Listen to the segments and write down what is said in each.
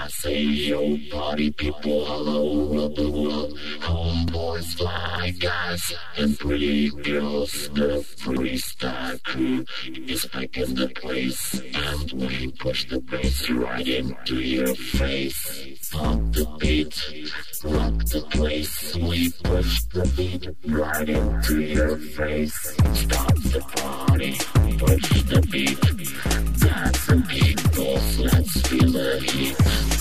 I say, yo, party people all over the world. Homeboys, fly guys, and pretty girls. The freestyle crew is back in the place. And we push the bass right into your face. Pump the beat, rock the place. We push the beat right into your face. Stop the party, push the beat. Dance and peoples, let's feel the heat.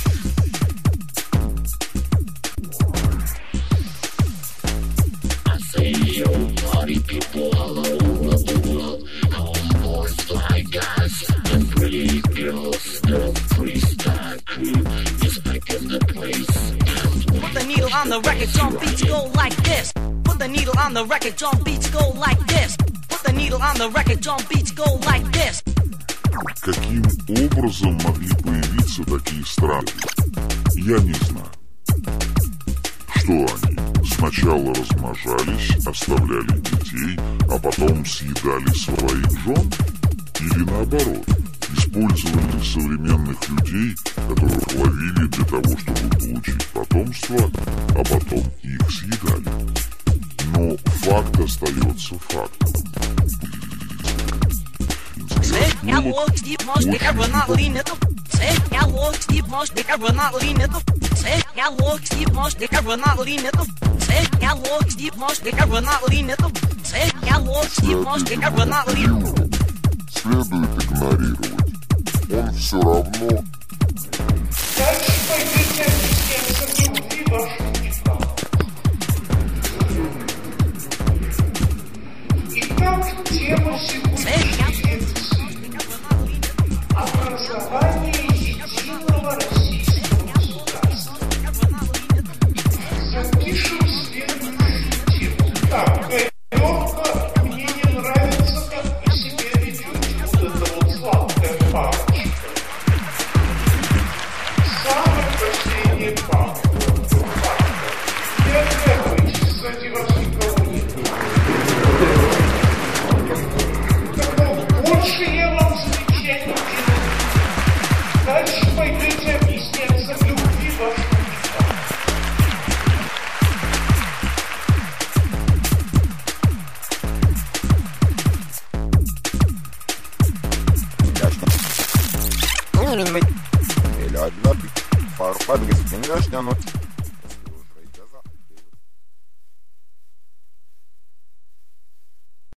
I say, yo, party people all over the world. Homeboys, fly guys, and pretty girls. The freestyle crew is back in the place. And put the needle on the record, drum beats go like this. Put the needle on the record, drum beats go like this. Put the needle on the record, drum beats go like this. Каким образом могли появиться такие страны? Я не знаю. Что они сначала размножались, оставляли детей, а потом съедали своих жен? Или наоборот, использовали современных людей, которых ловили для того, чтобы получить потомство, а потом их съедали? Но факт остается фактом. Я лох, Стив, может, ты равнали нету. Я лох, Стив, может, ты равнали нету. Я лох, Стив, может, ты равнали нету. Я лох, Стив, может, ты равнали нету. Я лох, Стив, может, ты равнали нету. Следует игнорировать. Он все равно. Дальше пойдете объясняться любви вашим векам. Итак, тема сегодняшней лекции – образование единого российского государства. Запишем следующую тему. Так, Лёха, мне не нравится, как вы себя ведете, вот это вот сладкая парочка. Самая последняя парочка. Не отвязывайтесь, сзади вас никого нет. Больше я вам замечать не делаю. Дальше пойдете объясняться в любви вашим векам. Или одна пара, подгрызть не дашь,